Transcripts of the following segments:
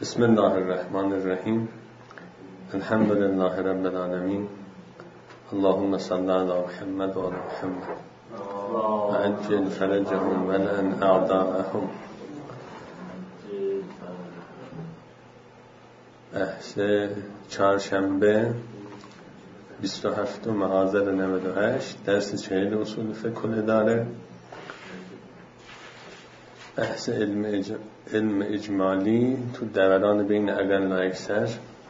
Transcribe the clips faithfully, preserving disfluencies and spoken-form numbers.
بسم الله الرحمن الرحیم. الحمد لله رب العالمین. اللهم صل علی محمد و علی محمد و عجل فرجهم و لعن اعداءهم. بحث چهارشنبه بیست و هفتم آذر نود و هشت، درس چهل اصول فقه الاداره. بحث علم, اج... علم اجمالی تو دوران بین اقل و اکثر.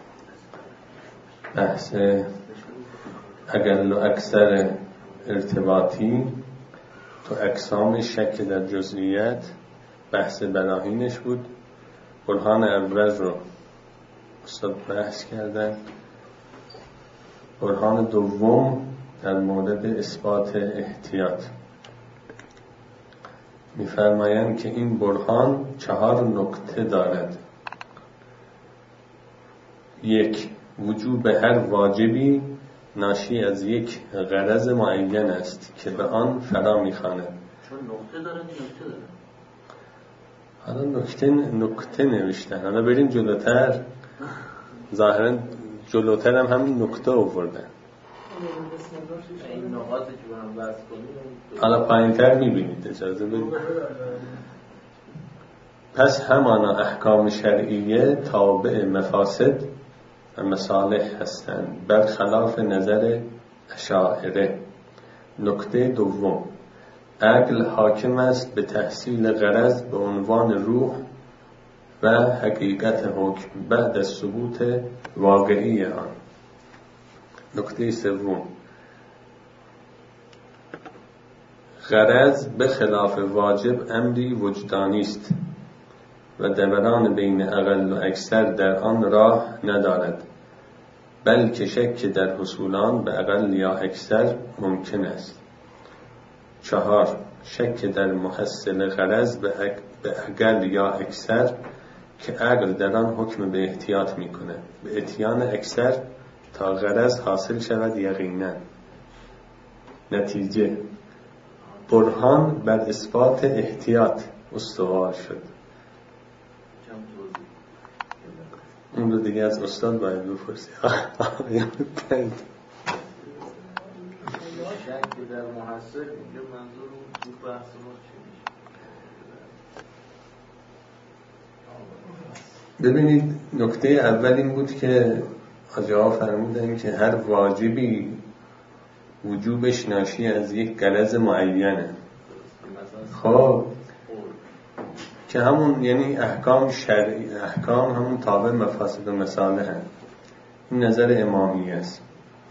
بحث اقل و اکثر ارتباطی تو اقسام شک در جزئیات، بحث براهینش بود. برهان اول رو استاد بحث کردن. برهان دوم در مورد اثبات احتیاط می‌فرمایند که این برهان چهار نکته دارد. یک، وجوب هر واجبی ناشی از یک غرض معین است که به آن فرا می‌خواند. چون نکته داره نکته داره. حالا نکته نکته نوشتن. حالا بریم جلوتر. ظاهراً جلوتر هم همین نکته آوردن. این نقاطی که با هم بحث کنیم حالا پایین‌تر می‌بینید. اجازه بدید. پس همانا احکام شرعیه تابع مفاسد و مصالح هستند، برخلاف نظر اشاعره. نکته دوم، عقل حاکم است به تحصیل غرض به عنوان روح و حقیقت حکم بعد از ثبوت واقعی آن. نکته سوم، غرض به خلاف واجب امری وجدانی است و دوران بین اقل و اکثر در آن راه ندارد، بلکه شک در حصولان به اقل یا اکثر ممکن است. چهار، شک در محصل غرض به اقل یا اکثر که عقل در آن حکم به احتیاط میکنه، به اتیان اکثر تا غرض حاصل شود یقینا. نتیجه، برهان بر اثبات احتیاط استوار شد. اون رو دیگه از استاد باید بپرسی. شک در محصل، اینجا منظور اون بحث ما چی میشه؟ ببینید، نکته اول این بود که حاجی ها فرمودن که هر واجبی وجوبش ناشی از یک غرض معینه. خب که همون یعنی احکام شرعی، احکام همون تابع مفاسد و مصالح هم. این نظر امامی است.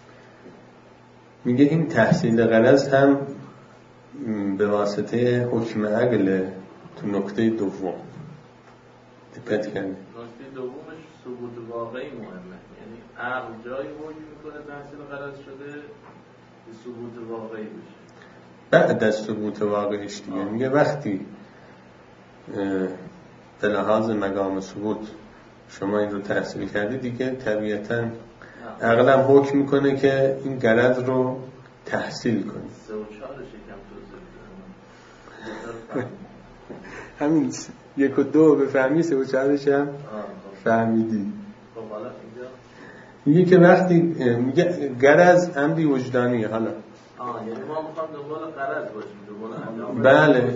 میگه این تحصیل غرض هم به واسطه حکم عقل. تو نکته دوم دقت کنید. نکته دومش ثبوت واقعی مهمه، یعنی عقل جایی حکم میکنه تحصیل غرض شده که ثبوت واقعی بشه. بعد از ثبوت واقعیش دیگه میگه وقتی به لحاظ مقام ثبوت شما این رو تحصیل کردی دیگه طبیعتاً عقل هم حکم میکنه که این غرض رو تحصیل کنی. سه و چهارش یکم توضیح بدم. همین یک و دو بفهمی، سه و چهارش هم فهمیدی. خب حالا اینجا میگه که وقتی میگه غرض امری وجدانیه. حالا آه یعنی ما میخوام دنبال غرض باشیم، دنبال انجام. بله،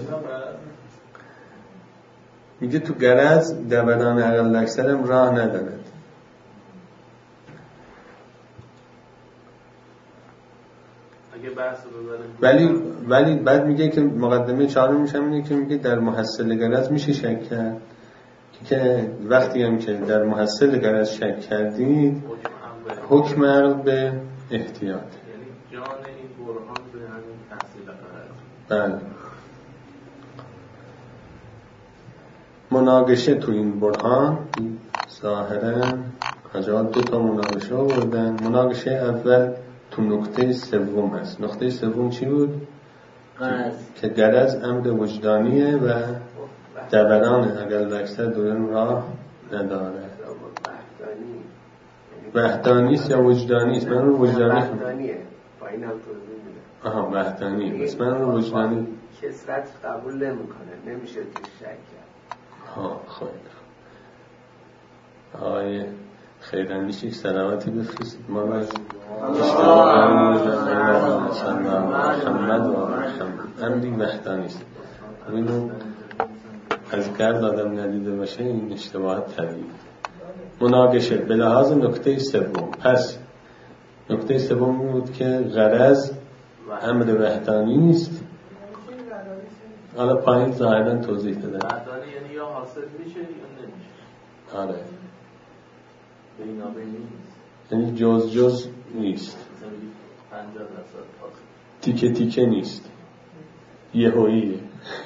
میگه تو غرض دوران اقل اکثر هم راه ندارد. اگه بحث رو ببریم ولی ولی بعد میگه که مقدمه چهارم میشه اینه که میگه در محصل غرض میشه شک کرد که وقتی هم که در محصل غرض شک کردید حکم عقل به احتیاط، یعنی جان این برهان به همین تحصیل غرض. بله. مناقشه تو این برهان ظاهرا حجات دو تا مناقشه آوردن. مناقشه اول تو نکته سوم است. نکته سوم چی بود؟ غرض. که غرض امر وجدانیه و دوران اقل و اکثر دوران راه نداره. وحدانی است یا وجدانی است؟ من رو وجدانی خونم. وحدانیه. پایین هم توضیح میده. آها وحدانی. بس من رو وجدانی کسرت قبول نمیکنه، نمیشه توش شک کرد. ها خیلی آقای خیراندیش یک صلواتی بفرستید ما را اشتباه محمد و محمد امری وحدانی است. اینو از گرد آدم ندیده باشه این اشتباهات طبیعی. مناقشه به لحاظ نکته سوم. پس نکته سوم بود که غرض امر وحدانی نیست. حالا پایین ظاهرا توضیح دادن وحدانی یعنی یا حاصل میشه یا نمیشه. آره بینابینی نیست، یعنی جز جز نیست، پنجاه درصد حاصل، تیکه تیکه نیست، یهوییه.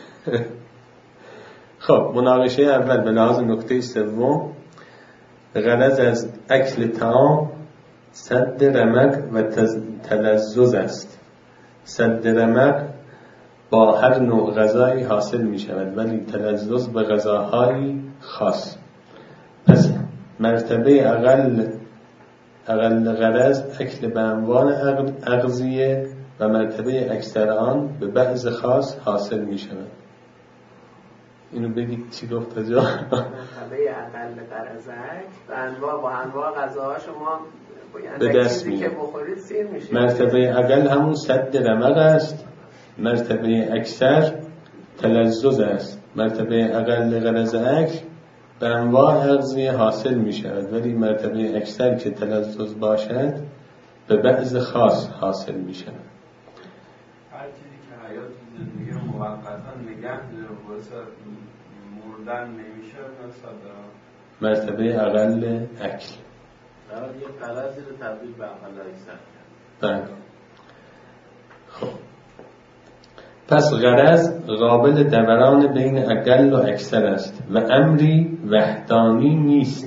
خب مناقشه اول به لحاظ نکته سوم غرض از اکل طعام سد رمق و تلذذ است. سد رمق با هر نوع غذایی حاصل می شود ولی تلذذ به غذاهای خاص. پس مرتبه اقل اقل غرض اکل به عنوان اغذیه و مرتبه اکثر آن به بعض خاص حاصل می شود. اینو بگید چی گفت جا؟ مرتبه اقل غرضک به انواع با انواع غذاها شما به دست چیزی که میاد. بخورید سیر میشه. مرتبه اقل همون سد رمق است، مرتبه اکثر تلذذ است. مرتبه اقل غرض اکل به انواع اغذیه حاصل می شود ولی مرتبه اکثر که تلذذ باشد به بعض خاص حاصل می شود. هر چیزی که حیات زندگی رو موقتا نگه داره و باعث مردن نمیشه مثلا مرتبه اقل اکل برای یه غرضی رو تبدیل به اقل اکثر کرد. بله. خب پس غرض قابل دوران بین اقل و اکثر است و امری وحدانی نیست.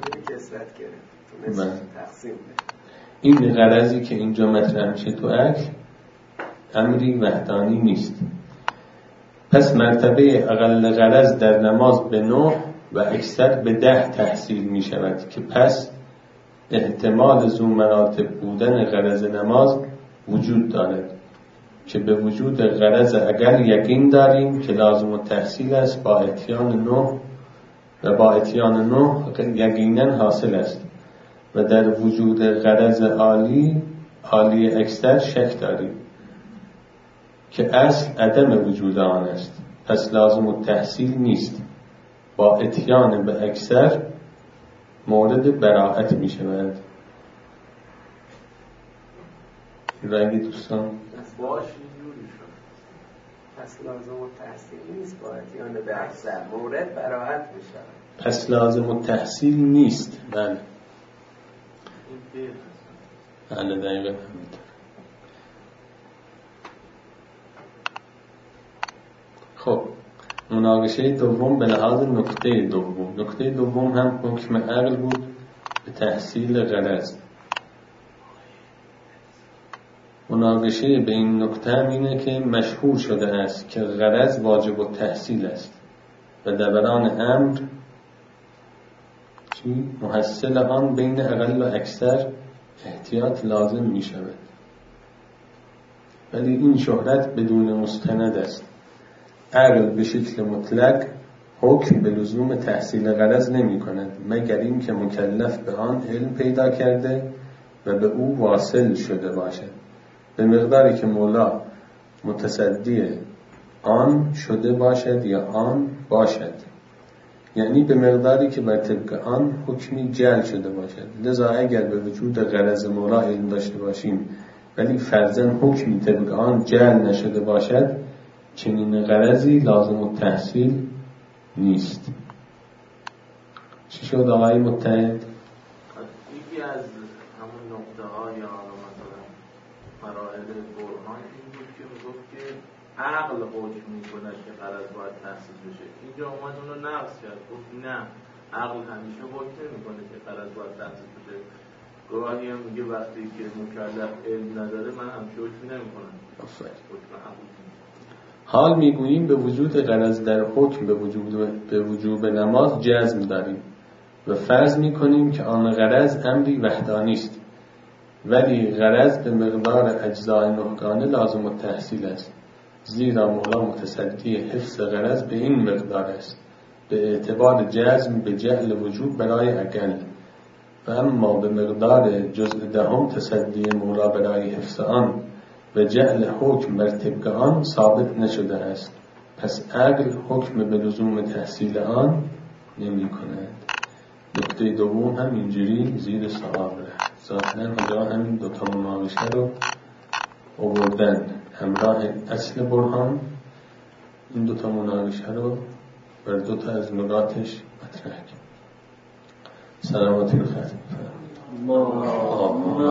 بله. این غرضی که اینجا مطرح میشه تو اکل امری وحدانی نیست. پس مرتبه اقل غرض در نماز به نه و اکثر به ده تحصیل می شود که پس احتمال ذو مراتب بودن غرض نماز وجود دارد که به وجود غرض اقل یقین داریم که لازم التحصیل است با اتیان نه و با اتیان نه یقینا حاصل است و در وجود غرض عالی عالی اکثر شک داریم که اصل عدم وجود آن است. پس لازم التحصیل نیست. با اتیان به اکثر مورد براءت می شود. رنگی دوستان باش اینجوری شد. پس لازم التحصیل نیست با اتیان به اکثر مورد براءت می شود. پس لازم التحصیل نیست. بله این بیر هست. بله دقیقا همینطور. خب مناقشه دوم به لحاظ نکته دوم. نکته دوم هم حکم عقل بود به تحصیل غرض. مناقشه به این نکته هم اینه که مشهور شده است که غرض واجب التحصیل است و دوران امر چی؟ محصل آن بین اقل و اکثر احتیاط لازم می شود. ولی این شهرت بدون مستند است. عقل به شکل مطلق حکم به لزوم تحصیل غرض نمی کند مگر این که مکلف به آن علم پیدا کرده و به او واصل شده باشد به مقداری که مولا متصدی آن شده باشد یا آن باشد، یعنی به مقداری که بر طبق آن حکمی جعل شده باشد. لذا اگر به وجود غرض مولا علم داشته باشیم ولی فرضاً حکمی طبق آن جعل نشده باشد چنین غرضی لازم التحصیل نیست. چی شد آقای متحد؟ یکی از همون نقطه ها یا مثلا مراحل برهان این بود که میگفت که عقل حکم میکنه که غرض باید تحصیل بشه. اینجا اومد اون رو نقص کرد، گفت نه عقل همیشه حکم میکنه که غرض باید تحصیل بشه. گاهی هم میگه وقتی که مکلف علم نداره من همچه حکم نمیکنم. حکم عقل حال میگوییم به وجود غرض در حکم به وجود به وجوب نماز جزم داریم و فرض میکنیم که آن غرض امری وحدانی است ولی غرض به مقدار اجزای نهگانه لازم التحصیل است زیرا مولا متصدی حفظ غرض به این مقدار است به اعتبار جزم به جعل وجوب برای اقل، و اما به مقدار جزء دهم تصدی مولا برای حفظ آن و جعل حکم بر طبق آن ثابت نشده است، پس عقل حکم به لزوم تحصیل آن نمی کند. نکته دوم هم اینجوری زیر سوال رفت. ظاهرا اونجا همین دوتا مناقشه رو آوردن همراه اصل برهان، این دوتا مناقشه رو بر دوتا از نقاطش مطرح کرد. سلامتی رو ختم.